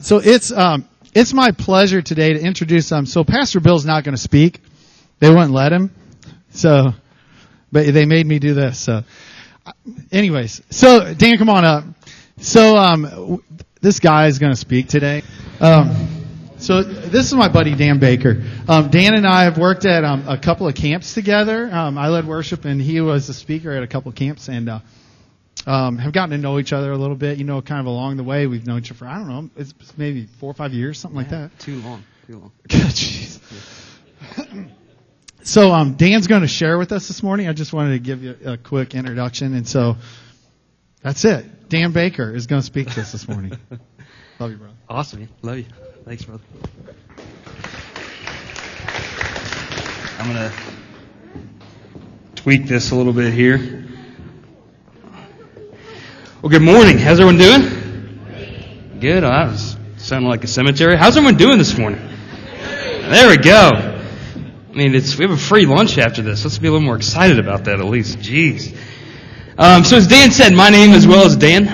So it's my pleasure today to introduce So Pastor Bill's not going to speak. They wouldn't let him. So, but they made me do this. So, anyways, so Dan, come on up. So this guy is going to speak today. So this is my buddy Dan Baker. Dan and I have worked at a couple of camps together. I led worship, and he was a speaker at a couple of camps, and have gotten to know each other a little bit. You know, kind of along the way, we've known each other for, I don't know, it's maybe 4 or 5 years, something like that. Too long. Jeez. So Dan's going to share with us this morning. I just wanted to give you a quick introduction, and so that's it. Dan Baker is going to speak to us this morning. Love you, brother. Awesome. Love you. Thanks, brother. I'm going to tweak this a little bit here. Well, good morning. How's everyone doing? Good. I was sounding like a cemetery. How's everyone doing this morning? There we go. I mean, we have a free lunch after this. Let's be a little more excited about that at least. Jeez. So as Dan said, my name as well as Dan.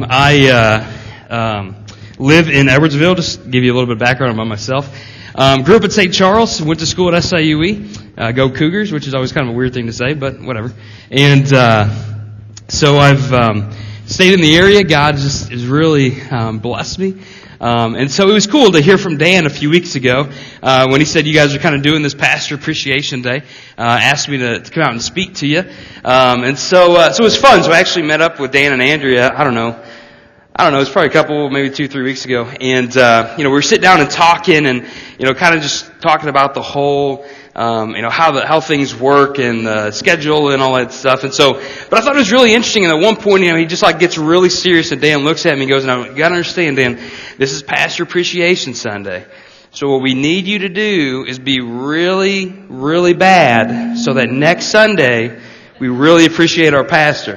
I live in Edwardsville. Just to give you a little bit of background about myself. Grew up at St. Charles. Went to school at SIUE. Go Cougars, which is always kind of a weird thing to say, but whatever. And so I've stayed in the area. God just has really blessed me. And so it was cool to hear from Dan a few weeks ago when he said you guys are kind of doing this Pastor Appreciation Day. Asked me to come out and speak to you. And so it was fun. So I actually met up with Dan and Andrea, I don't know, it was probably a couple, maybe 2-3 weeks ago. And, we were sitting down and talking and, kind of just talking about the whole, how things work and the schedule and all that stuff. And so, but I thought it was really interesting. And at one point, he just gets really serious, and Dan looks at me and goes, "Now, you gotta understand, Dan, this is Pastor Appreciation Sunday. So what we need you to do is be really, really bad so that next Sunday we really appreciate our pastor."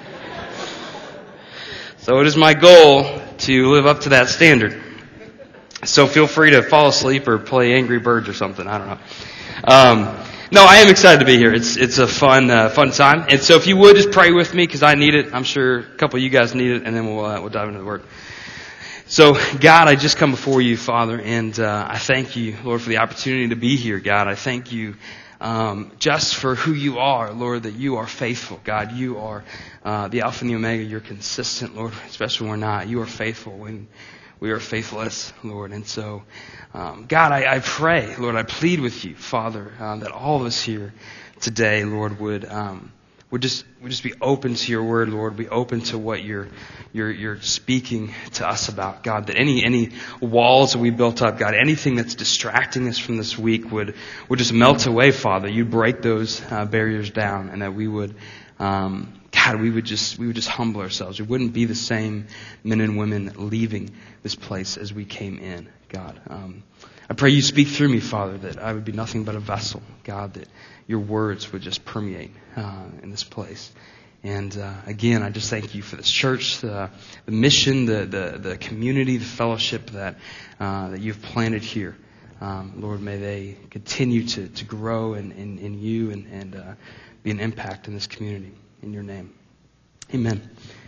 So it is my goal to live up to that standard. So feel free to fall asleep or play Angry Birds or something. I don't know. No, I am excited to be here. It's a fun time. And so if you would just pray with me, because I need it. I'm sure a couple of you guys need it, and then we'll dive into the Word. So God, I just come before you, Father, and I thank you, Lord, for the opportunity to be here. God, I thank you just for who you are, Lord, that you are faithful. God, you are the Alpha and the Omega. You're consistent, Lord, especially when we're not. You are faithful when we are faithless, Lord. And so, God, I pray, Lord, I plead with you, Father, that all of us here today, Lord, would just be open to your word, Lord, be open to what you're speaking to us about, God, that any walls that we built up, God, anything that's distracting us from this week would just melt away, Father. You'd break those barriers down, and that we would, God, we would just humble ourselves. We wouldn't be the same men and women leaving this place as we came in, God. I pray you speak through me, Father, that I would be nothing but a vessel, God, that your words would just permeate in this place. And again, I just thank you for this church, the mission, the community, the fellowship that you've planted here. Lord, may they continue to grow in you and be an impact in this community. In your name. Amen.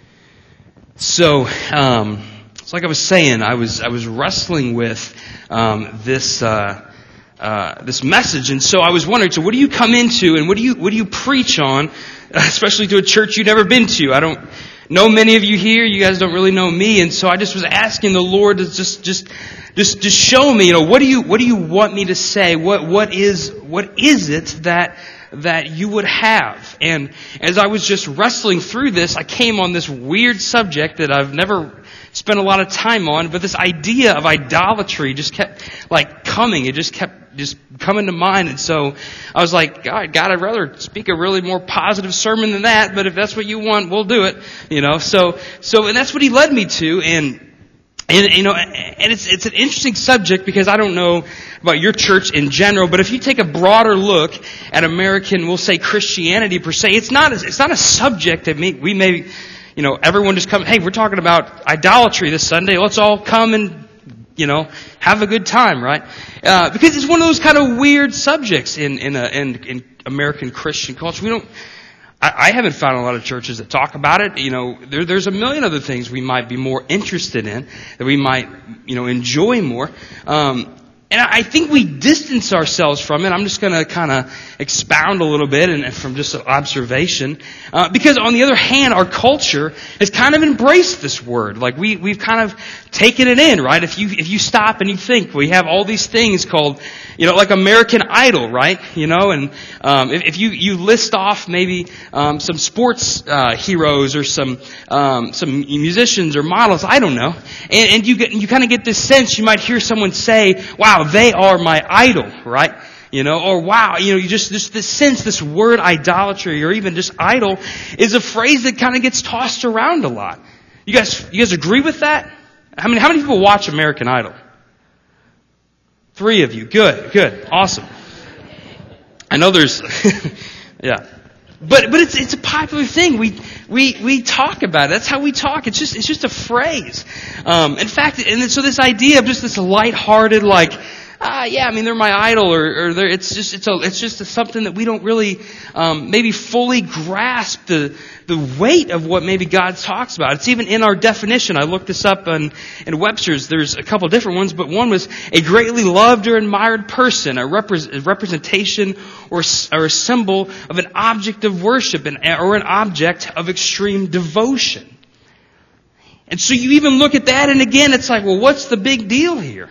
So, it's like I was saying, I was wrestling with this message, and so I was wondering, so what do you come into and what do you preach on, especially to a church you've never been to? I don't know many of you here. You guys don't really know me, and so I just was asking the Lord to just show me, what do you want me to say? What is it that you would have? And as I was just wrestling through this, I came on this weird subject that I've never spent a lot of time on, but this idea of idolatry just kept coming. It just kept coming to mind. And so I was like, God, I'd rather speak a really more positive sermon than that, but if that's what you want, we'll do it. So and that's what he led me to. And it's an interesting subject because I don't know about your church in general, but if you take a broader look at American, we'll say Christianity per se, it's not a subject that we may, everyone just come, hey, we're talking about idolatry this Sunday, let's all come and, have a good time, right? Because it's one of those kind of weird subjects in American Christian culture. I haven't found a lot of churches that talk about it. There's a million other things we might be more interested in, that we might, enjoy more. And I think we distance ourselves from it. I'm just going to kind of expound a little bit and from just an observation. Because on the other hand, our culture has kind of embraced this word. Like we've kind of taken it in, right? If you stop and you think, we have all these things called, like American Idol, right? And if you list off maybe some sports heroes or some musicians or models, I don't know, and you kind of get this sense. You might hear someone say, "Wow, they are my idol," right? Or wow, just this sense, this word idolatry or even just idol is a phrase that kind of gets tossed around a lot. You guys agree with that? How many people watch American Idol? 3 of you. Good. Awesome. I know there's, yeah. But it's a popular thing. We talk about it. That's how we talk. It's just a phrase. In fact, and so this idea of just this lighthearted, like, they're my idol, or it's just something that we don't really maybe fully grasp the weight of what maybe God talks about. It's even in our definition. I looked this up in Webster's. There's a couple different ones, but one was a greatly loved or admired person, a representation or a symbol of an object of worship or an object of extreme devotion. And so you even look at that, and again, it's like, well, what's the big deal here?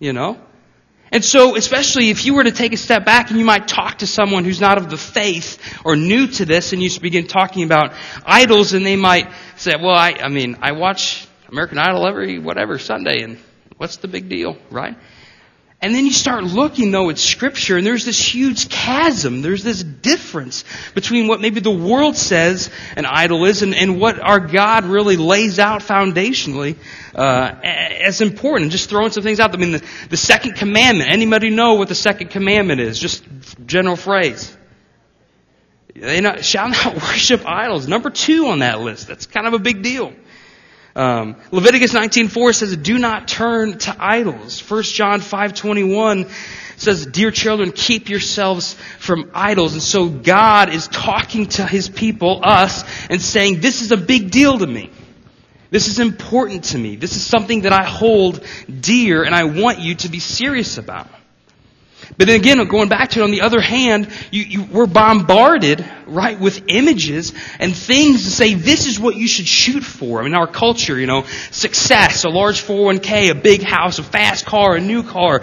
And so, especially if you were to take a step back and you might talk to someone who's not of the faith or new to this, and you begin talking about idols, and they might say, well, I watch American Idol every Sunday, and what's the big deal, right? And then you start looking, though, at Scripture, and there's this huge chasm. There's this difference between what maybe the world says an idol is and what our God really lays out foundationally as important. Just throwing some things out. I mean, the second commandment. Anybody know what the second commandment is? Just general phrase. Shall not worship idols. Number 2 on that list. That's kind of a big deal. Leviticus 19:4 says, "Do not turn to idols." 1 John 5:21 says, "Dear children, keep yourselves from idols." And so God is talking to His people, us, and saying, this is a big deal to me. This is important to me. This is something that I hold dear and I want you to be serious about. But then again, going back to it, on the other hand, we're bombarded, right, with images and things to say this is what you should shoot for. I mean, our culture, success, a large 401k, a big house, a fast car, a new car,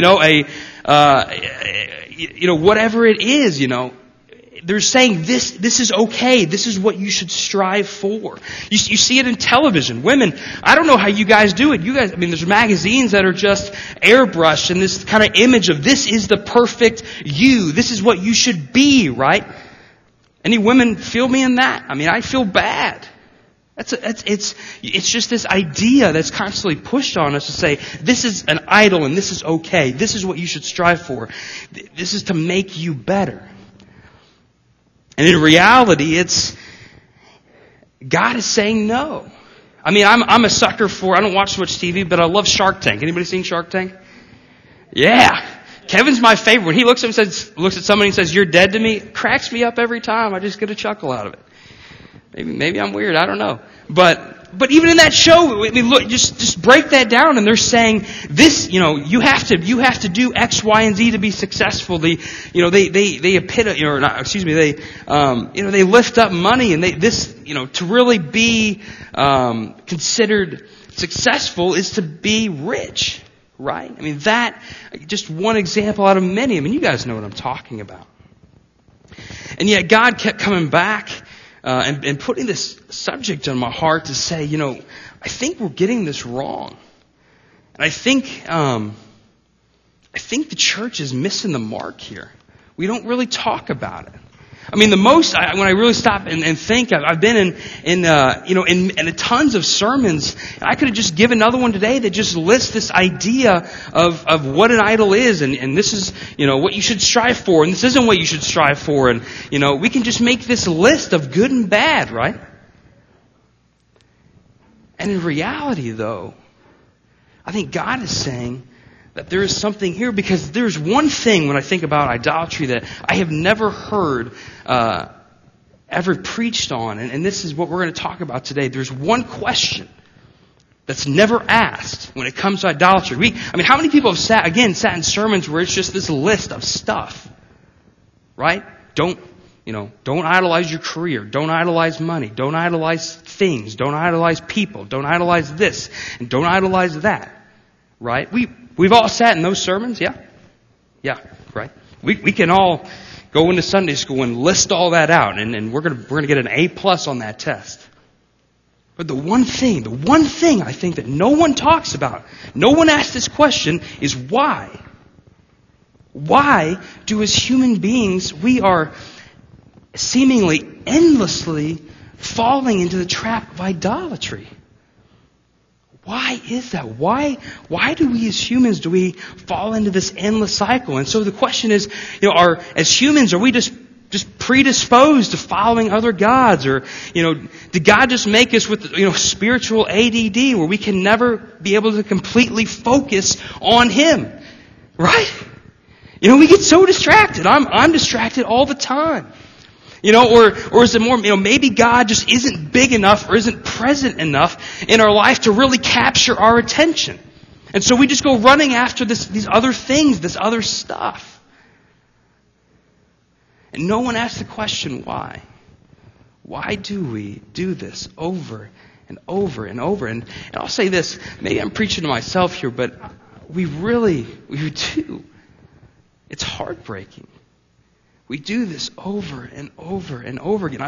whatever it is, they're saying this is okay. This is what you should strive for. You see it in television. Women, I don't know how you guys do it. There's magazines that are just airbrushed and this kind of image of this is the perfect you. This is what you should be, right? Any women feel me in that? I feel bad. It's just this idea that's constantly pushed on us to say this is an idol and this is okay. This is what you should strive for. This is to make you better. And in reality, God is saying no. I'm a sucker for, I don't watch much TV, but I love Shark Tank. Anybody seen Shark Tank? Yeah. Kevin's my favorite. When he looks at somebody and says, "You're dead to me," it cracks me up every time. I just get a chuckle out of it. Maybe I'm weird. I don't know. But even in that show, look, just break that down, and they're saying this. You have to do X, Y, and Z to be successful. They lift up money, and to really be considered successful is to be rich, right? That just one example out of many. You guys know what I'm talking about. And yet God kept coming back. And putting this subject on my heart to say, I think we're getting this wrong. And I think the church is missing the mark here. We don't really talk about it. When I really stop and think, I've been in tons of sermons. I could have just given another one today that just lists this idea of what an idol is, and this is, what you should strive for, and this isn't what you should strive for, and, we can just make this list of good and bad, right? And in reality, though, I think God is saying that there is something here, because there's one thing when I think about idolatry that I have never heard ever preached on, and this is what we're going to talk about today. There's one question that's never asked when it comes to idolatry. How many people have sat in sermons where it's just this list of stuff, right? Don't idolize your career. Don't idolize money. Don't idolize things. Don't idolize people. Don't idolize this. And don't idolize that. Right? We've all sat in those sermons, yeah? Yeah, right? We can all go into Sunday school and list all that out, and we're gonna get an A+ on that test. But the one thing I think that no one talks about, no one asks this question, is why? Why do as human beings we are seemingly endlessly falling into the trap of idolatry? Why is that? Why do we as humans, do we fall into this endless cycle? And so the question is, as humans, are we just predisposed to following other gods? Or, did God just make us with, spiritual ADD where we can never be able to completely focus on Him? Right? We get so distracted. I'm distracted all the time. Or is it more, maybe God just isn't big enough or isn't present enough in our life to really capture our attention. And so we just go running after these other things, this other stuff. And no one asks the question, why? Why do we do this over and over and over? And I'll say this, maybe I'm preaching to myself here, but we do. It's heartbreaking. We do this over and over and over again.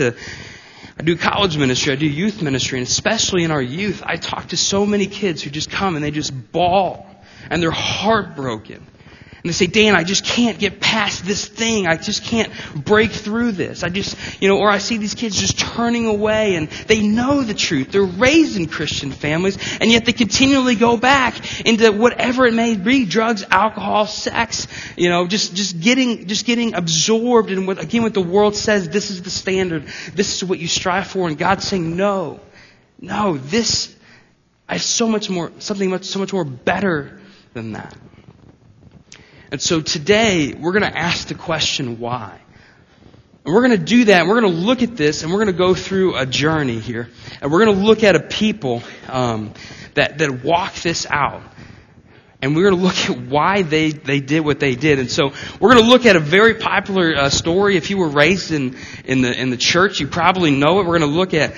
I do college ministry, I do youth ministry, and especially in our youth, I talk to so many kids who just come and they just bawl, and they're heartbroken. And they say, Dan, I just can't get past this thing. I just can't break through this. Or I see these kids just turning away, and they know the truth. They're raised in Christian families, and yet they continually go back into whatever it may be, drugs, alcohol, sex, just getting absorbed in what the world says, this is the standard, this is what you strive for, and God's saying, no, this, I have so much more better than that. And so today, we're going to ask the question, why? And we're going to do that, and we're going to look at this, and we're going to go through a journey here. And we're going to look at a people that walk this out. And we're going to look at why they did what they did. And so we're going to look at a very popular story. If you were raised in the church, you probably know it. We're going to look at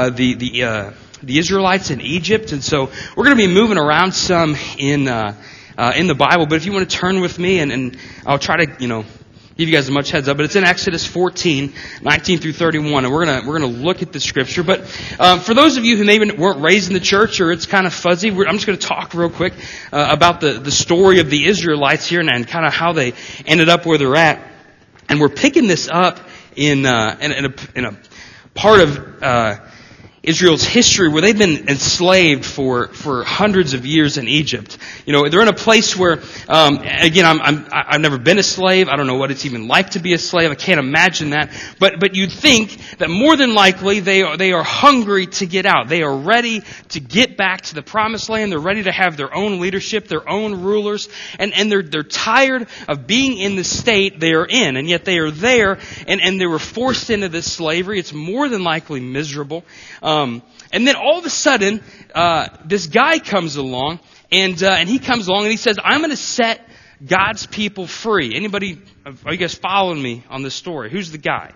the Israelites in Egypt. And so we're going to be moving around some in the Bible, but if you want to turn with me, and I'll try to, give you guys as much heads up, but it's in Exodus 14, 19 through 31, and we're gonna look at the scripture. But for those of you who maybe weren't raised in the church, or it's kind of fuzzy, I'm just gonna talk real quick about the story of the Israelites here, and kind of how they ended up where they're at. And we're picking this up in a part of Israel's history where they've been enslaved for hundreds of years in Egypt. They're in a place where, again, I've never been a slave. I don't know what it's even like to be a slave. I can't imagine that. But you'd think that more than likely they are hungry to get out. They are ready to get back to the promised land. They're ready to have their own leadership, their own rulers, and they're tired of being in the state they are in. And yet they are there, and they were forced into this slavery. It's more than likely miserable. And then all of a sudden, this guy comes along, and he comes along and he says, I'm going to set God's people free. Anybody, are you guys following me on this story? Who's the guy?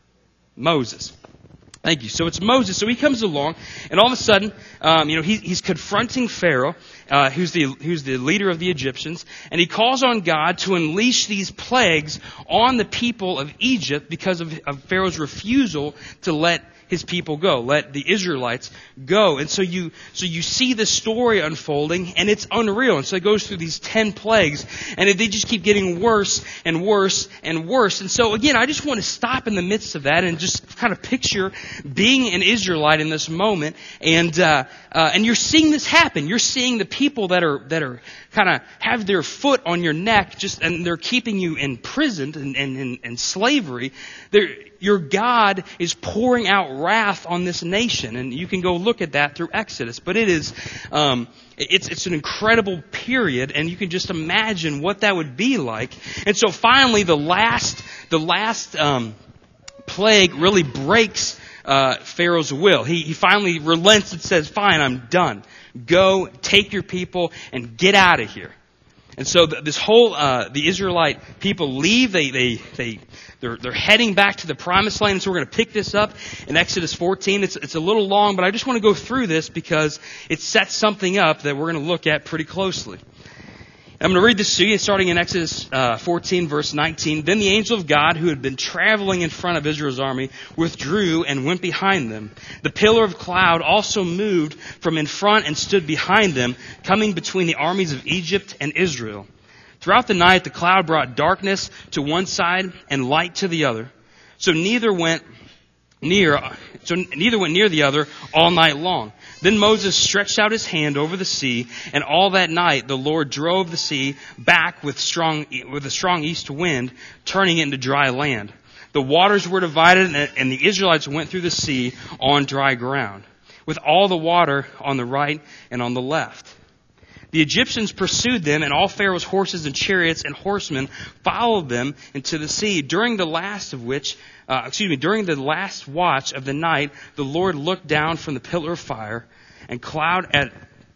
Moses. Thank you. So it's Moses. So he comes along, and all of a sudden, he's confronting Pharaoh, who's the leader of the Egyptians, and he calls on God to unleash these plagues on the people of Egypt because of Pharaoh's refusal to let his people go, let the Israelites go. And so you see the story unfolding, and it's unreal. And so it goes through these 10 plagues, and they just keep getting worse and worse and worse. And so again, I just want to stop in the midst of that and just kind of picture being an Israelite in this moment. And you're seeing this happen. You're seeing the people that are kind of have their foot on your neck, and they're keeping you imprisoned and in slavery. Your God is pouring out wrath on this nation, and you can go look at that through Exodus. But it is, it's an incredible period, and you can just imagine what that would be like. And so finally, the last plague really breaks Pharaoh's will. He finally relents and says, fine, I'm done. Go, take your people, and get out of here. And so this whole, the Israelite people leave. They're heading back to the promised land. And so we're going to pick this up in Exodus 14. It's a little long, but I just want to go through this because it sets something up that we're going to look at pretty closely. I'm going to read this to you, starting in Exodus 14, verse 19. Then the angel of God, who had been traveling in front of Israel's army, withdrew and went behind them. The pillar of cloud also moved from in front and stood behind them, coming between the armies of Egypt and Israel. Throughout the night, the cloud brought darkness to one side and light to the other. So neither went near the other all night long. Then Moses stretched out his hand over the sea, and all that night the Lord drove the sea back with a strong east wind, turning it into dry land. The waters were divided, and the Israelites went through the sea on dry ground, with all the water on the right and on the left. The Egyptians pursued them, and all Pharaoh's horses and chariots and horsemen followed them into the sea. During the last watch of the night, the Lord looked down from the pillar of fire and cloud at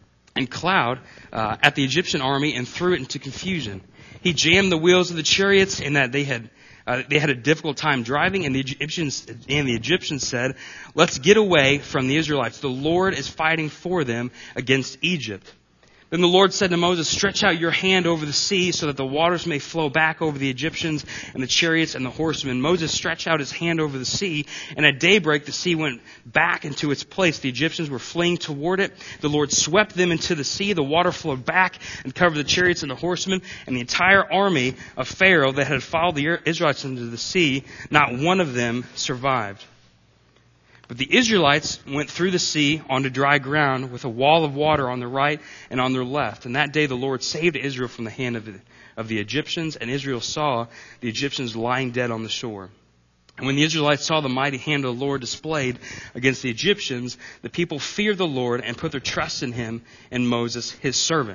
the Egyptian army and threw it into confusion. He jammed the wheels of the chariots in that they had a difficult time driving, and the Egyptians said, "Let's get away from the Israelites. The Lord is fighting for them against Egypt." Then the Lord said to Moses, "Stretch out your hand over the sea so that the waters may flow back over the Egyptians and the chariots and the horsemen." Moses stretched out his hand over the sea, and at daybreak the sea went back into its place. The Egyptians were fleeing toward it. The Lord swept them into the sea. The water flowed back and covered the chariots and the horsemen, and the entire army of Pharaoh that had followed the Israelites into the sea. Not one of them survived. But the Israelites went through the sea onto dry ground with a wall of water on their right and on their left. And that day the Lord saved Israel from the hand of the Egyptians, and Israel saw the Egyptians lying dead on the shore. And when the Israelites saw the mighty hand of the Lord displayed against the Egyptians, the people feared the Lord and put their trust in Him and Moses, His servant.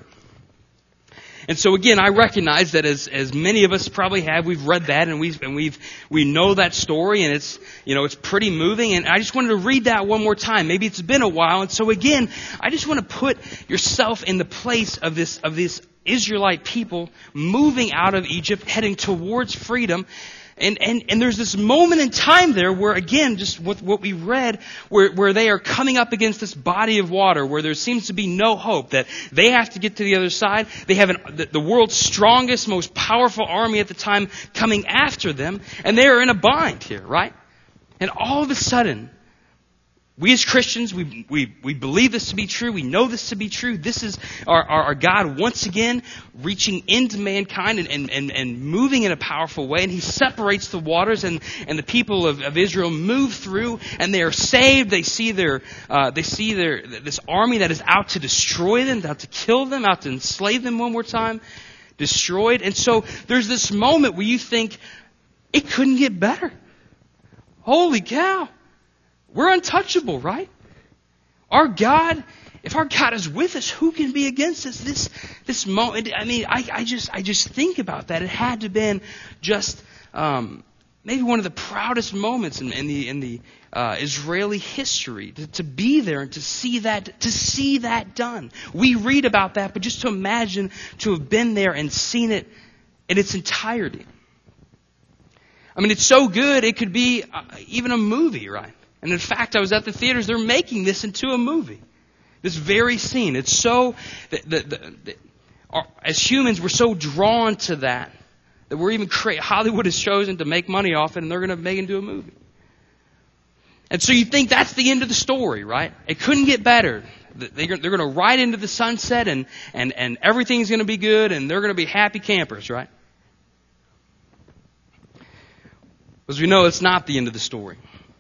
And so again, I recognize that as many of us probably have, we've read that and we know that story, and it's pretty moving. And I just wanted to read that one more time. Maybe it's been a while. And so again, I just want to put yourself in the place of this Israelite people moving out of Egypt, heading towards freedom. And there's this moment in time there where, again, just what we read, where they are coming up against this body of water, where there seems to be no hope, that they have to get to the other side. They have the world's strongest, most powerful army at the time coming after them, and they are in a bind here, right? And all of a sudden, we as Christians, we believe this to be true. We know this to be true. This is our God once again reaching into mankind and moving in a powerful way. And He separates the waters, and the people of Israel move through, and they are saved. They see this army that is out to destroy them, out to kill them, out to enslave them one more time, destroyed. And so there's this moment where you think, it couldn't get better. Holy cow. We're untouchable, right? Our God, if our God is with us, who can be against us? This moment, I mean, I just think about that. It had to have been just maybe one of the proudest moments in the Israeli history to be there and to see that done. We read about that, but just to imagine to have been there and seen it in its entirety. I mean, it's so good it could be even a movie, right? And in fact, I was at the theaters. They're making this into a movie. This very scene. It's so as humans, we're so drawn to that we're even Hollywood has chosen to make money off it, and they're going to make it into a movie. And so you think that's the end of the story, right? It couldn't get better. They're going to ride into the sunset, and everything's going to be good, and they're going to be happy campers, right? As we know, it's not the end of the story.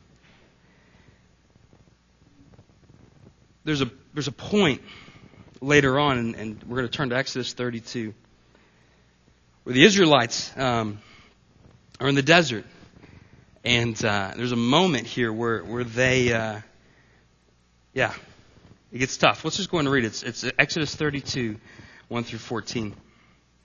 There's a point later on, and we're going to turn to Exodus 32, where the Israelites are in the desert, and there's a moment here where they, it gets tough. Let's just go and read it. It's Exodus 32, 1 through 14.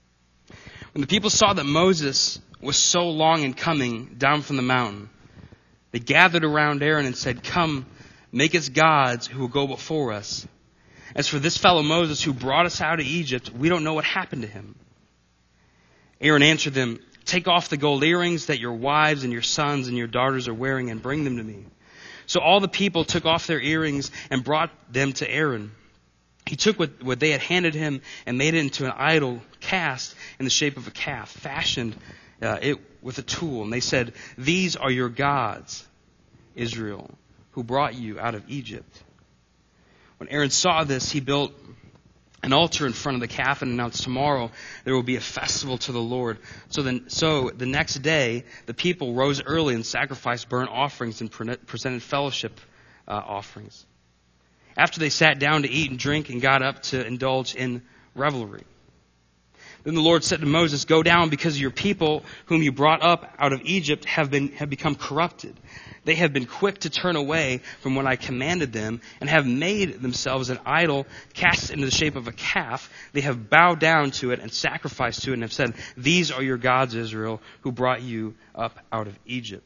When the people saw that Moses was so long in coming down from the mountain, They gathered around Aaron and said, "Come, make us gods who will go before us. As for this fellow Moses who brought us out of Egypt, we don't know what happened to him." Aaron answered them, "Take off the gold earrings that your wives and your sons and your daughters are wearing and bring them to me." So all the people took off their earrings and brought them to Aaron. He took what they had handed him and made it into an idol cast in the shape of a calf, fashioned it with a tool. And they said, "These are your gods, Israel, who brought you out of Egypt." When Aaron saw this, he built an altar in front of the calf and announced, "Tomorrow there will be a festival to the Lord." So the next day, the people rose early and sacrificed burnt offerings and presented fellowship offerings. After they sat down to eat and drink and got up to indulge in revelry. Then the Lord said to Moses, "Go down, because your people whom you brought up out of Egypt have become corrupted. They have been quick to turn away from what I commanded them and have made themselves an idol cast into the shape of a calf. They have bowed down to it and sacrificed to it and have said, 'These are your gods, Israel, who brought you up out of Egypt.'"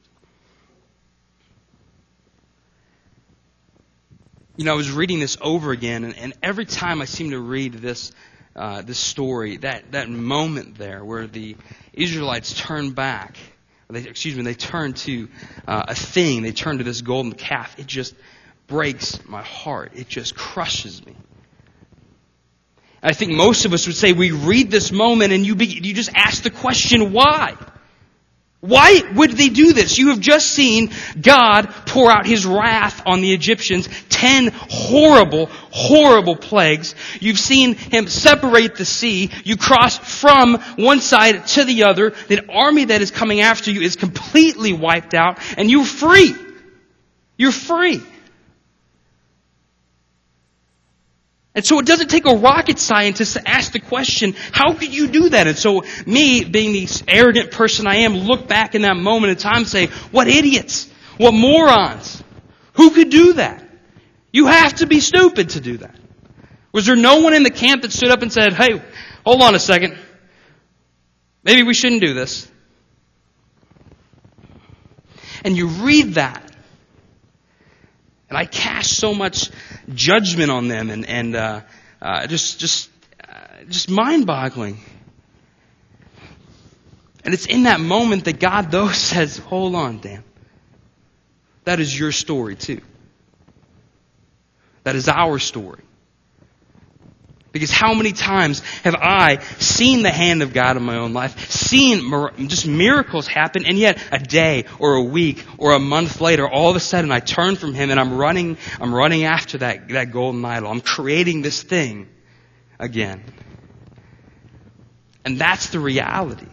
I was reading this over again, and every time I seem to read this story, that moment there where the Israelites turn back, they turn to a thing, they turn to this golden calf, it just breaks my heart. It just crushes me. And I think most of us would say we read this moment and you just ask the question, why? Why would they do this? You have just seen God pour out His wrath on the Egyptians, 10 horrible, horrible plagues. You've seen Him separate the sea. You cross from one side to the other. The army that is coming after you is completely wiped out, and you're free. You're free. And so it doesn't take a rocket scientist to ask the question, how could you do that? And so me, being the arrogant person I am, look back in that moment in time and say, what idiots, what morons, who could do that? You have to be stupid to do that. Was there no one in the camp that stood up and said, "Hey, hold on a second, maybe we shouldn't do this"? And you read that. And I cast so much judgment on them and just mind-boggling. And it's in that moment that God, though, says, "Hold on, Dan. That is your story, too. That is our story." Because how many times have I seen the hand of God in my own life, seen just miracles happen, and yet a day or a week or a month later, all of a sudden I turn from Him and I'm running after that golden idol. I'm creating this thing again. And that's the reality.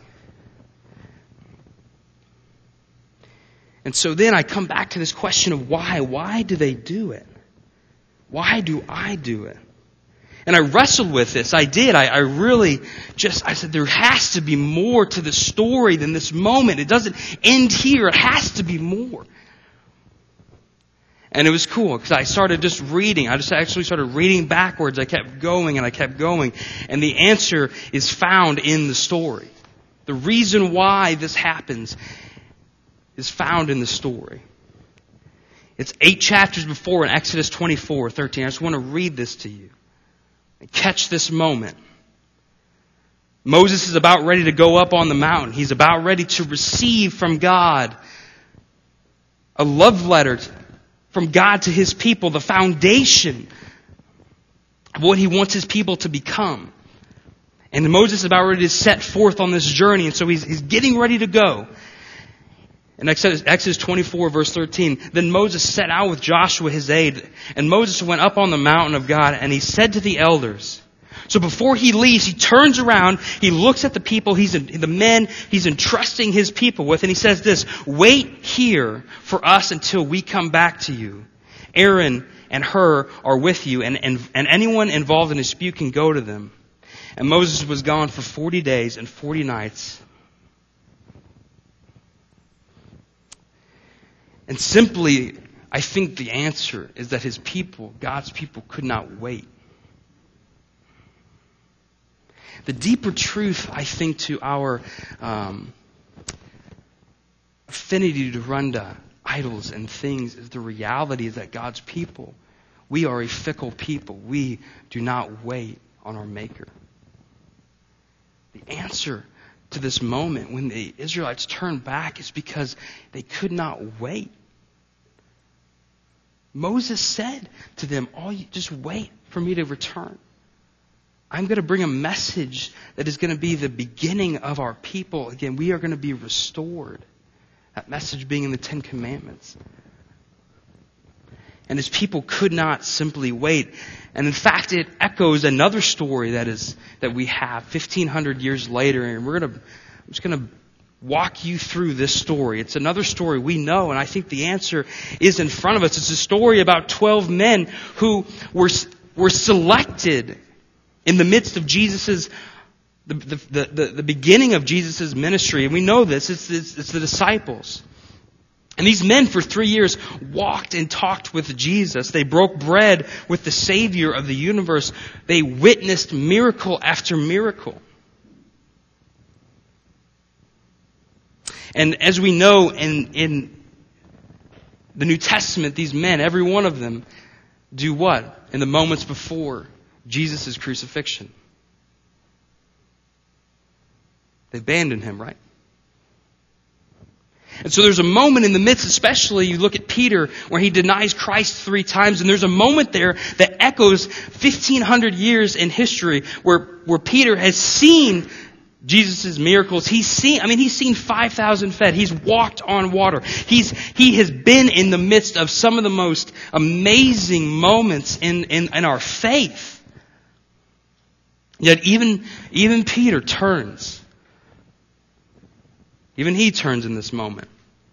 And so then I come back to this question of why. Why do they do it? Why do I do it? And I wrestled with this. I did. I said, there has to be more to the story than this moment. It doesn't end here. It has to be more. And it was cool because I started just reading. I just actually started reading backwards. I kept going and I kept going. And the answer is found in the story. The reason why this happens is found in the story. It's 8 chapters before in Exodus 24:13. I just want to read this to you. Catch this moment. Moses is about ready to go up on the mountain. He's about ready to receive from God a love letter from God to His people, the foundation of what He wants His people to become. And Moses is about ready to set forth on this journey, and so he's getting ready to go. In Exodus 24, verse 13, then Moses set out with Joshua his aide, and Moses went up on the mountain of God, and he said to the elders. So before he leaves, he turns around, he looks at the people, the men he's entrusting his people with, and he says this, "Wait here for us until we come back to you. Aaron and Hur are with you, and anyone involved in a dispute can go to them." And Moses was gone for 40 days and 40 nights. And simply, I think the answer is that His people, God's people, could not wait. The deeper truth, I think, to our affinity to run to idols and things is the reality that God's people, we are a fickle people. We do not wait on our Maker. The answer to this moment when the Israelites turned back is because they could not wait. Moses said to them, just wait for me to return. I'm going to bring a message that is going to be the beginning of our people. Again, we are going to be restored. That message being in the Ten Commandments. And his people could not simply wait. And in fact, it echoes another story that we have 1,500 years later. And I'm just going to walk you through this story. It's another story we know, and I think the answer is in front of us. It's a story about 12 men who were selected in the midst of Jesus's the beginning of Jesus' ministry. And we know this. It's the disciples. And these men for 3 years walked and talked with Jesus. They broke bread with the Savior of the universe. They witnessed miracle after miracle. And as we know in the New Testament, these men, every one of them, do what? In the moments before Jesus' crucifixion. They abandoned him, right? And so there's a moment in the midst, especially you look at Peter, where he denies Christ 3 times, and there's a moment there that echoes 1,500 years in history where Peter has seen Jesus' miracles. He's seen 5,000 fed. He's walked on water. He has been in the midst of some of the most amazing moments in our faith. Yet even Peter turns. Even he turns in this moment.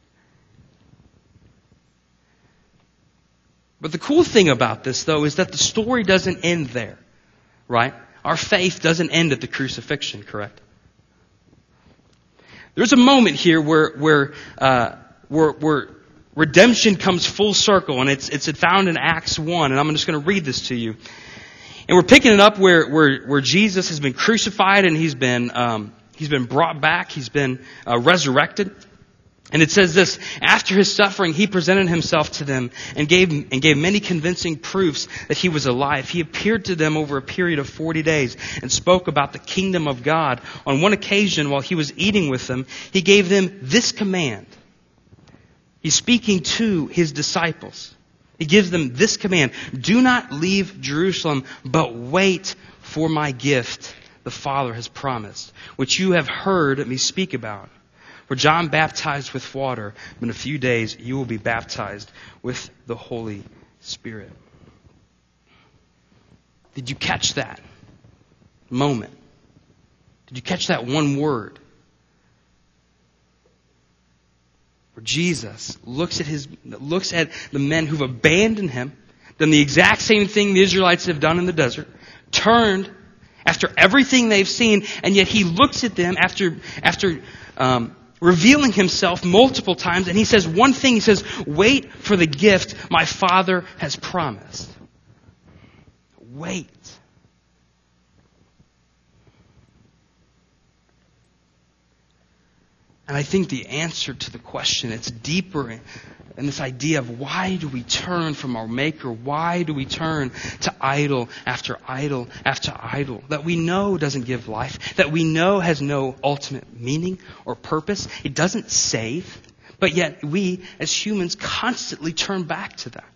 But the cool thing about this, though, is that the story doesn't end there, right? Our faith doesn't end at the crucifixion, correct? There's a moment here where redemption comes full circle, and it's found in Acts 1, and I'm just going to read this to you. And we're picking it up where Jesus has been crucified and he's been brought back. He's been resurrected. And it says this: after his suffering, he presented himself to them and gave many convincing proofs that he was alive. He appeared to them over a period of 40 days and spoke about the kingdom of God. On one occasion, while he was eating with them, he gave them this command. He's speaking to his disciples. He gives them this command: do not leave Jerusalem, but wait for my gift the Father has promised, which you have heard me speak about. For John baptized with water, but in a few days you will be baptized with the Holy Spirit. Did you catch that moment? Did you catch that one word? Where Jesus looks at the men who've abandoned him, done the exact same thing the Israelites have done in the desert, turned after everything they've seen, and yet he looks at them after revealing himself multiple times, and he says one thing. He says, wait for the gift my Father has promised. Wait. And I think the answer to the question, it's deeper in this idea of why do we turn from our Maker? Why do we turn to idol after idol after idol that we know doesn't give life, that we know has no ultimate meaning or purpose? It doesn't save, but yet we as humans constantly turn back to that.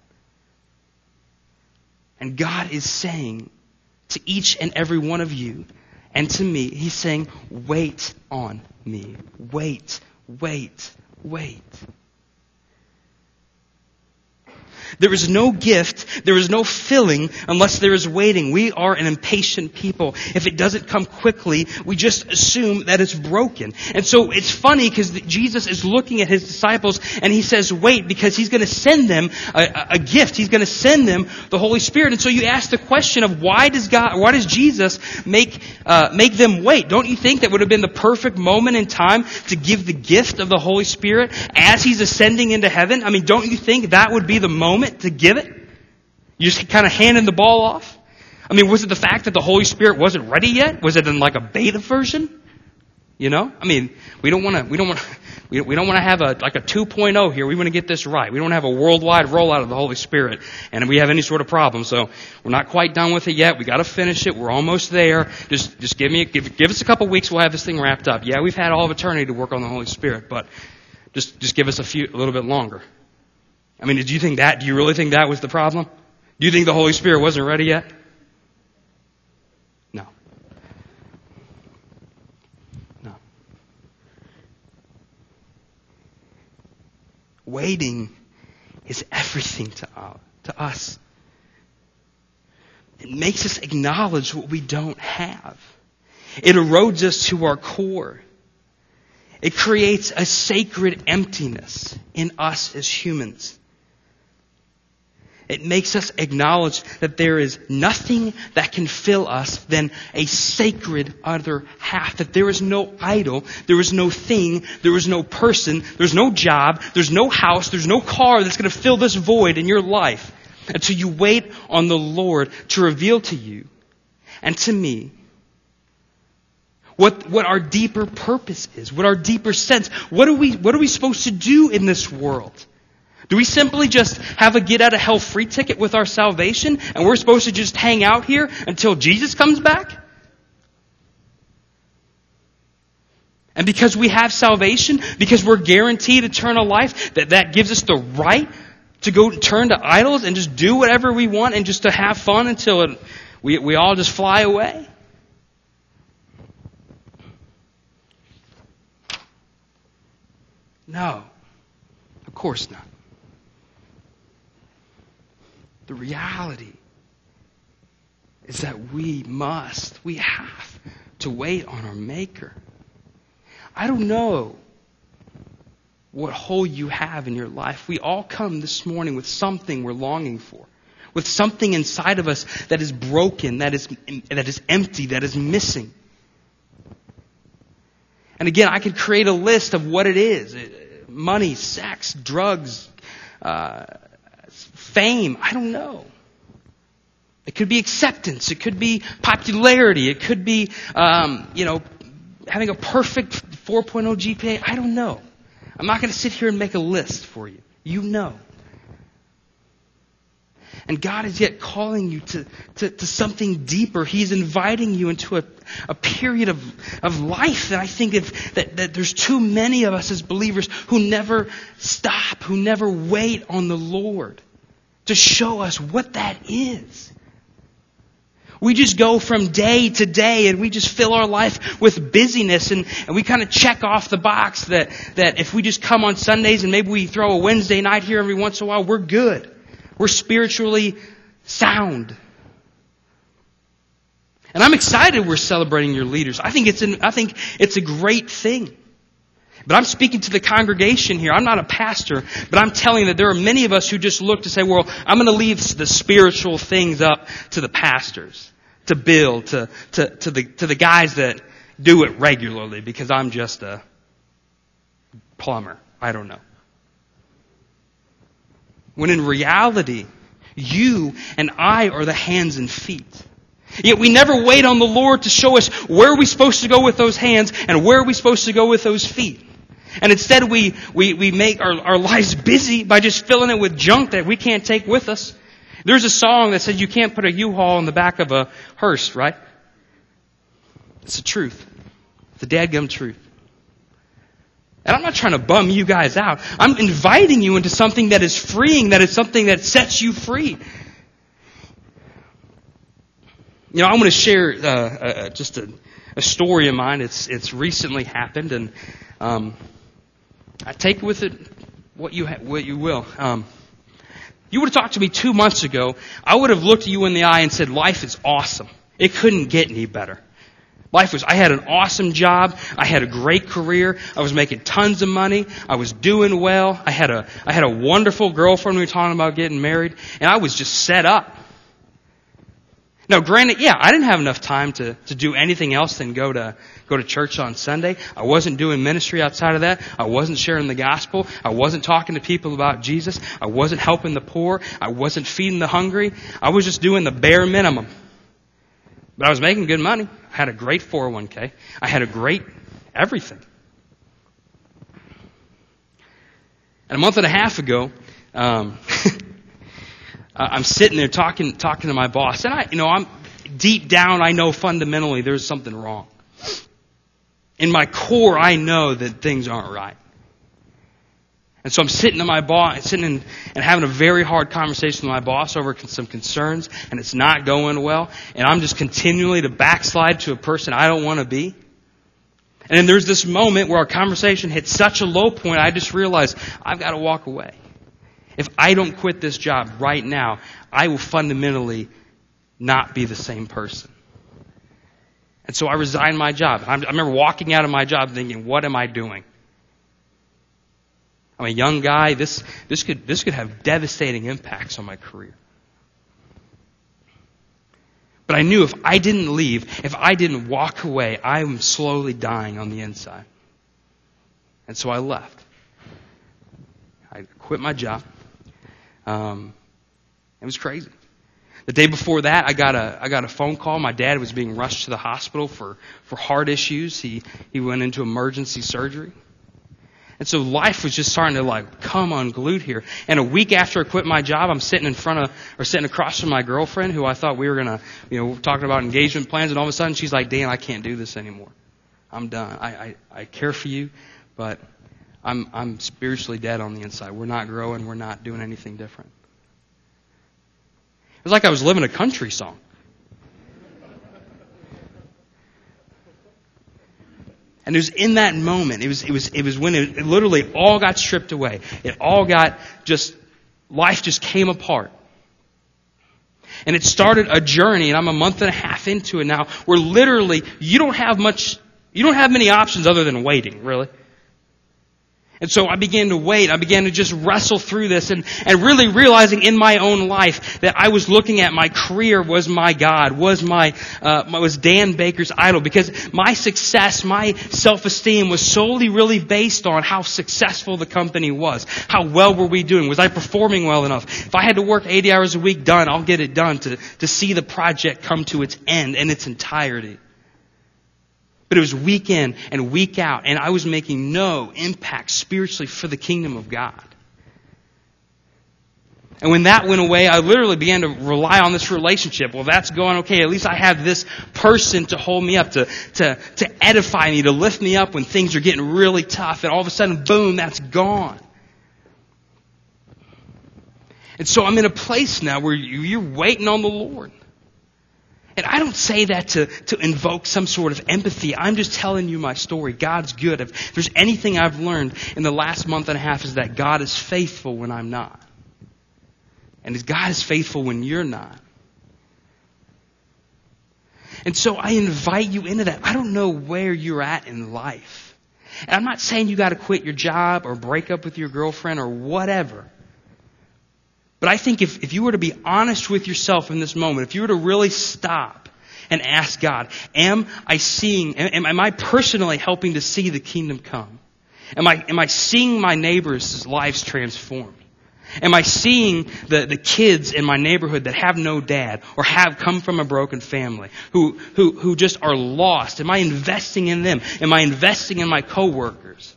And God is saying to each and every one of you and to me, He's saying, wait on me. Wait, wait, wait. There is no gift, there is no filling unless there is waiting. We are an impatient people. If it doesn't come quickly, we just assume that it's broken. And so it's funny because Jesus is looking at His disciples and He says, wait, because He's going to send them a gift. He's going to send them the Holy Spirit. And so you ask the question of why does Jesus make them wait? Don't you think that would have been the perfect moment in time to give the gift of the Holy Spirit as He's ascending into heaven? I mean, don't you think that would be the moment to give it? You just kind of handing the ball off? I mean, was it the fact that the Holy Spirit wasn't ready yet? Was it in like a beta version? You know? I mean, we don't want to have a 2.0 here. We want to get this right. We don't have a worldwide rollout of the Holy Spirit and we have any sort of problem. So we're not quite done with it yet. We got to finish it. We're almost there. Just give us a couple weeks. We'll have this thing wrapped up. Yeah, we've had all of eternity to work on the Holy Spirit, but just give us a little bit longer. I mean, do you really think that was the problem? Do you think the Holy Spirit wasn't ready yet? No. No. Waiting is everything to us. It makes us acknowledge what we don't have. It erodes us to our core. It creates a sacred emptiness in us as humans. It makes us acknowledge that there is nothing that can fill us than a sacred other half. That there is no idol, there is no thing, there is no person, there's no job, there's no house, there's no car that's going to fill this void in your life until you wait on the Lord to reveal to you and to me what our deeper purpose is, what our deeper sense. What are we supposed to do in this world? Do we simply just have a get-out-of-hell free ticket with our salvation and we're supposed to just hang out here until Jesus comes back? And because we have salvation, because we're guaranteed eternal life, that gives us the right to go turn to idols and just do whatever we want and just to have fun until we all just fly away? No, of course not. The reality is that we have to wait on our Maker. I don't know what hole you have in your life. We all come this morning with something we're longing for, with something inside of us that is broken, that is empty, that is missing. And again, I could create a list of what it is. Money, sex, drugs, fame, I don't know. It could be acceptance. It could be popularity. It could be, having a perfect 4.0 GPA. I don't know. I'm not going to sit here and make a list for you. You know. And God is yet calling you to something deeper. He's inviting you into a period of life that I think that there's too many of us as believers who never stop, who never wait on the Lord to show us what that is. We just go from day to day and we just fill our life with busyness and we kind of check off the box that if we just come on Sundays and maybe we throw a Wednesday night here every once in a while, we're good. We're spiritually sound. And I'm excited we're celebrating your leaders. I think it's a great thing. But I'm speaking to the congregation here. I'm not a pastor, but I'm telling you that there are many of us who just look to say, well, I'm going to leave the spiritual things up to the pastors, to Bill, to the guys that do it regularly because I'm just a plumber. I don't know. When in reality, you and I are the hands and feet. Yet we never wait on the Lord to show us where are we supposed to go with those hands and where are we supposed to go with those feet. And instead we make our lives busy by just filling it with junk that we can't take with us. There's a song that says you can't put a U-Haul in the back of a hearse, right? It's the truth. The dadgum truth. And I'm not trying to bum you guys out. I'm inviting you into something that is freeing, that is something that sets you free. You know, I want to share just a story of mine. It's recently happened, and I take with it what you will. You would have talked to me 2 months ago, I would have looked at you in the eye and said, life is awesome. It couldn't get any better. I had an awesome job. I had a great career. I was making tons of money. I was doing well. I had a wonderful girlfriend. We were talking about getting married, and I was just set up. Now, granted, I didn't have enough time to do anything else than go to church on Sunday. I wasn't doing ministry outside of that. I wasn't sharing the gospel. I wasn't talking to people about Jesus. I wasn't helping the poor. I wasn't feeding the hungry. I was just doing the bare minimum. But I was making good money. I had a great 401k. I had a great everything. And a month and a half ago, I'm sitting there talking to my boss, and I'm deep down, I know fundamentally there's something wrong. In my core, I know that things aren't right. And so I'm sitting and having a very hard conversation with my boss over some concerns, and it's not going well, and I'm just continually to backslide to a person I don't want to be. And then there's this moment where our conversation hit such a low point, I just realized I've got to walk away. If I don't quit this job right now, I will fundamentally not be the same person. And so I resigned my job. I remember walking out of my job thinking, what am I doing? I'm a young guy. This could have devastating impacts on my career. But I knew if I didn't leave, if I didn't walk away, I'm slowly dying on the inside. And so I left. I quit my job. It was crazy. The day before that, I got a phone call. My dad was being rushed to the hospital for heart issues. He went into emergency surgery. And so life was just starting to come unglued here. And a week after I quit my job, I'm sitting across from my girlfriend, who I thought we were gonna, we're talking about engagement plans, and all of a sudden she's like, Dan, I can't do this anymore. I'm done. I care for you, but I'm spiritually dead on the inside. We're not growing. We're not doing anything different. It was like I was living a country song. And it was in that moment, it was when it literally all got stripped away. It all got life just came apart. And it started a journey, and I'm a month and a half into it now, where literally you don't have many options other than waiting, really. And so I began to wait. I began to just wrestle through this and really realizing in my own life that I was looking at my career was my God, was Dan Baker's idol, because my success, my self-esteem was solely really based on how successful the company was. How well were we doing? Was I performing well enough? If I had to work 80 hours a week, I'll get it done to see the project come to its end in its entirety. But it was week in and week out, and I was making no impact spiritually for the kingdom of God. And when that went away, I literally began to rely on this relationship. Well, that's going okay. At least I have this person to hold me up, to edify me, to lift me up when things are getting really tough. And all of a sudden, boom, that's gone. And so I'm in a place now where you're waiting on the Lord. And I don't say that to invoke some sort of empathy. I'm just telling you my story. God's good. If there's anything I've learned in the last month and a half, is that God is faithful when I'm not. And God is faithful when you're not. And so I invite you into that. I don't know where you're at in life. And I'm not saying you got to quit your job or break up with your girlfriend or whatever. But I think if you were to be honest with yourself in this moment, if you were to really stop and ask God, am I personally helping to see the kingdom come? Am I seeing my neighbors' lives transformed? Am I seeing the kids in my neighborhood that have no dad or have come from a broken family, who just are lost? Am I investing in them? Am I investing in my coworkers?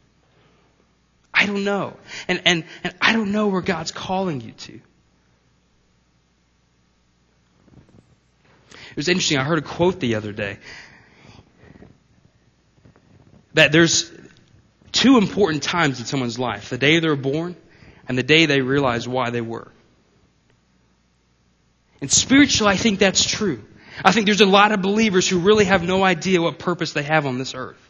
I don't know. And I don't know where God's calling you to. It was interesting. I heard a quote the other day that there's two important times in someone's life: the day they were born and the day they realize why they were. And spiritually, I think that's true. I think there's a lot of believers who really have no idea what purpose they have on this earth.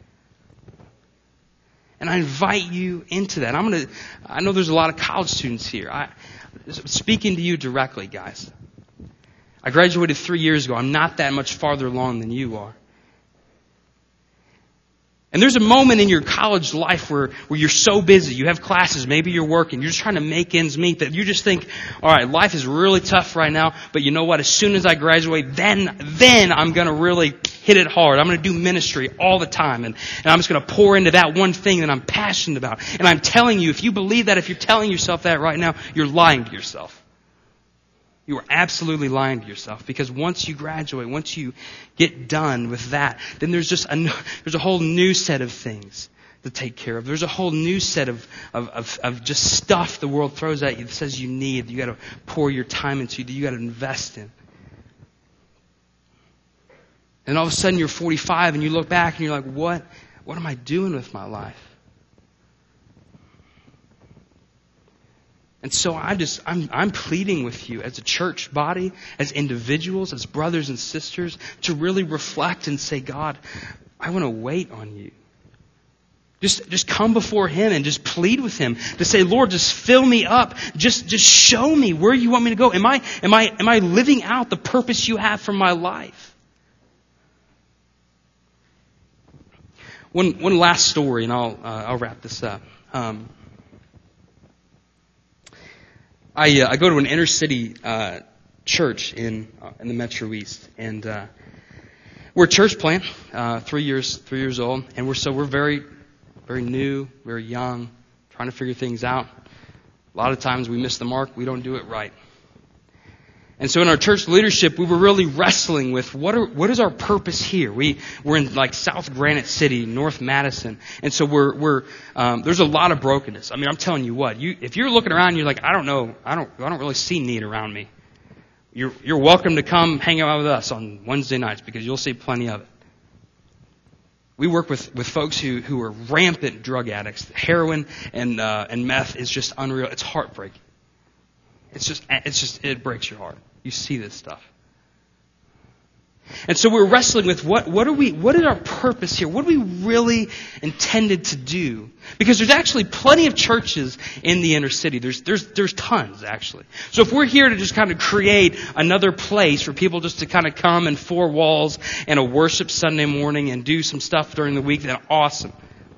And I invite you into that. I know there's a lot of college students here. Speaking to you directly, guys. I graduated 3 years ago. I'm not that much farther along than you are. And there's a moment in your college life where you're so busy, you have classes, maybe you're working, you're just trying to make ends meet, that you just think, all right, life is really tough right now, but you know what? As soon as I graduate, then I'm going to really hit it hard. I'm going to do ministry all the time, and I'm just going to pour into that one thing that I'm passionate about. And I'm telling you, if you believe that, if you're telling yourself that right now, you're lying to yourself. You are absolutely lying to yourself, because once you graduate, once you get done with that, then there's a whole new set of things to take care of. There's a whole new set of just stuff the world throws at you that says you need, that you got to pour your time into, that you got to invest in. And all of a sudden you're 45 and you look back and you're like, what am I doing with my life? And so I'm pleading with you as a church body, as individuals, as brothers and sisters, to really reflect and say, God, I want to wait on you. Just come before Him and just plead with Him to say, Lord, just fill me up. Just show me where you want me to go. Am I living out the purpose you have for my life? One last story, and I'll wrap this up. I go to an inner city church in the Metro East, and we're a church plant, 3 years old, and we're very, very new, very young, trying to figure things out. A lot of times we miss the mark, we don't do it right. And so in our church leadership, we were really wrestling with what is our purpose here? We're in like South Granite City, North Madison, and so we're there's a lot of brokenness. I mean, I'm telling you what, if you're looking around, and you're like, I don't know, I don't really see need around me. You're welcome to come hang out with us on Wednesday nights, because you'll see plenty of it. We work with folks who are rampant drug addicts. Heroin and meth is just unreal. It's heartbreaking. It breaks your heart. You see this stuff. And so we're wrestling with what is our purpose here? What are we really intended to do? Because there's actually plenty of churches in the inner city. There's tons, actually. So if we're here to just kind of create another place for people just to kind of come in four walls and a worship Sunday morning and do some stuff during the week, then awesome.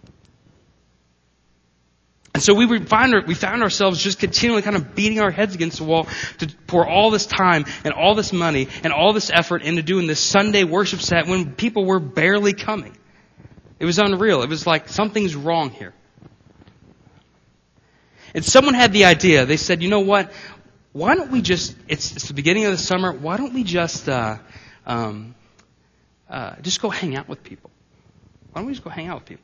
And so we found ourselves just continually kind of beating our heads against the wall to pour all this time and all this money and all this effort into doing this Sunday worship set when people were barely coming. It was unreal. It was like, something's wrong here. And someone had the idea. They said, you know what? Why don't we just, it's the beginning of the summer, why don't we just go hang out with people? Why don't we just go hang out with people?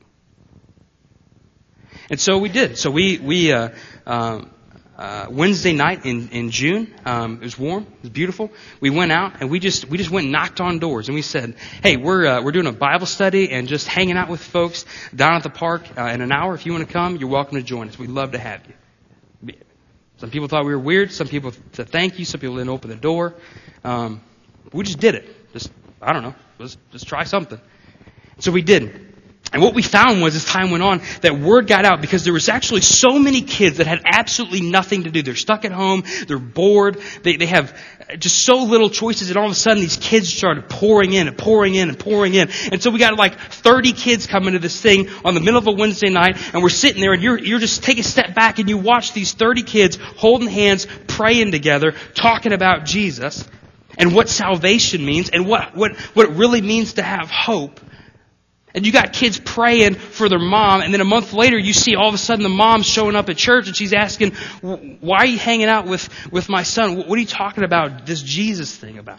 And so we did. So we Wednesday night in June, it was warm, it was beautiful. We went out and we just went and knocked on doors, and we said, hey, we're doing a Bible study and just hanging out with folks down at the park in an hour. If you want to come, you're welcome to join us. We'd love to have you. Some people thought we were weird. Some people said thank you. Some people didn't open the door. We just did it. I don't know. Let's try something. So we did. And what we found was, as time went on, that word got out because there was actually so many kids that had absolutely nothing to do. They're stuck at home. They're bored. They have just so little choices. And all of a sudden, these kids started pouring in. And so we got like 30 kids coming to this thing on the middle of a Wednesday night. And we're sitting there, and you're just take a step back and you watch these 30 kids holding hands, praying together, talking about Jesus and what salvation means and what it really means to have hope. And you got kids praying for their mom, and then a month later you see all of a sudden the mom showing up at church, and she's asking, why are you hanging out with my son? What are you talking about this Jesus thing about?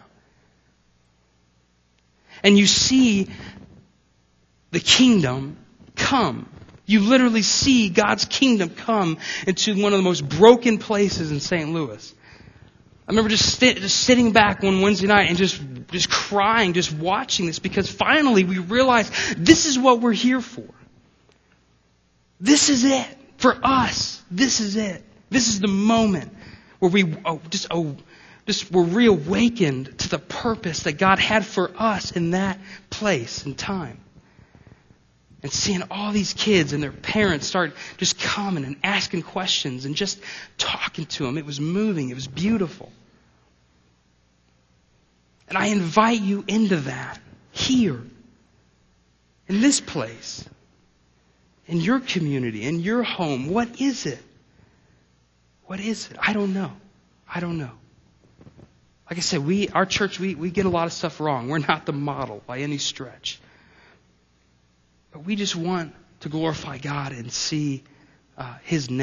And you see the kingdom come. You literally see God's kingdom come into one of the most broken places in St. Louis. I remember just sitting back one Wednesday night and just crying, just watching this, because finally we realized this is what we're here for. This is it. For us, this is it. This is the moment where we're reawakened to the purpose that God had for us in that place and time. And seeing all these kids and their parents start just coming and asking questions and just talking to them. It was moving. It was beautiful. And I invite you into that here, in this place, in your community, in your home. What is it? What is it? I don't know. Like I said, our church, we get a lot of stuff wrong. We're not the model by any stretch. But we just want to glorify God and see His name.